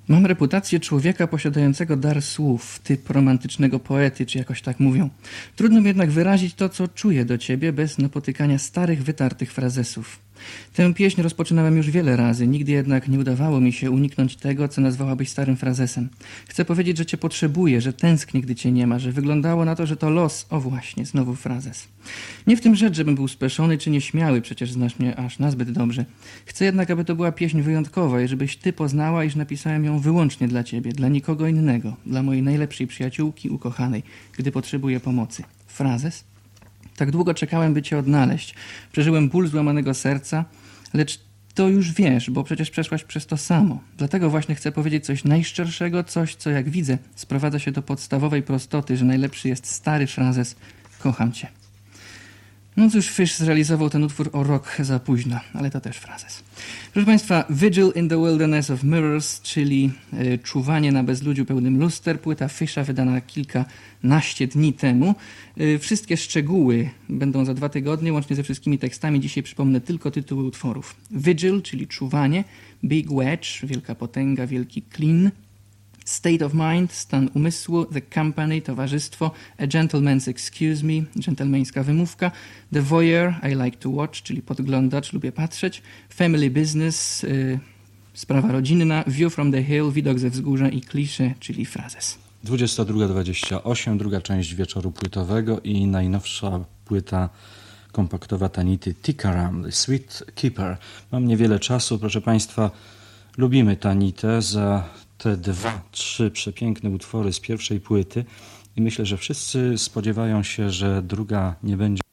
Mam reputację człowieka posiadającego dar słów, typ romantycznego poety, czy jakoś tak mówią. Trudno mi jednak wyrazić to, co czuję do ciebie, bez napotykania starych, wytartych frazesów. Tę pieśń rozpoczynałem już wiele razy, nigdy jednak nie udawało mi się uniknąć tego, co nazwałabyś starym frazesem. Chcę powiedzieć, że cię potrzebuję, że tęsknię, gdy cię nie ma, że wyglądało na to, że to los. O właśnie, znowu frazes. Nie w tym rzecz, żebym był speszony czy nieśmiały, przecież znasz mnie aż nazbyt dobrze. Chcę jednak, aby to była pieśń wyjątkowa i żebyś ty poznała, iż napisałem ją wyłącznie dla ciebie, dla nikogo innego, dla mojej najlepszej przyjaciółki, ukochanej, gdy potrzebuję pomocy. Frazes? Tak długo czekałem, by cię odnaleźć. Przeżyłem ból złamanego serca, lecz to już wiesz, bo przecież przeszłaś przez to samo. Dlatego właśnie chcę powiedzieć coś najszczerszego, coś, co jak widzę, sprowadza się do podstawowej prostoty, że najlepszy jest stary frazes „kocham cię”. No cóż, Fish zrealizował ten utwór o rok za późno, ale to też frazes. Proszę Państwa, Vigil in the Wilderness of Mirrors, czyli Czuwanie na bezludziu pełnym luster, płyta Fisha wydana kilkanaście dni temu. Wszystkie szczegóły będą za 2 tygodnie, łącznie ze wszystkimi tekstami. Dzisiaj przypomnę tylko tytuły utworów. Vigil, czyli Czuwanie, Big Wedge, wielka potęga, wielki klin, State of Mind, stan umysłu, The Company, towarzystwo, A Gentleman's Excuse Me, dżentelmeńska wymówka, The Voyeur, I Like to Watch, czyli podglądacz, lubię patrzeć, Family Business, sprawa rodzinna, View from the Hill, widok ze wzgórza i Klisze, czyli frazes. 22:28, druga część wieczoru płytowego i najnowsza płyta kompaktowa Tanity Tikaram, The Sweet Keeper. Mam niewiele czasu, proszę Państwa, lubimy Tanitę za te 2-3 przepiękne utwory z pierwszej płyty i myślę, że wszyscy spodziewają się, że druga nie będzie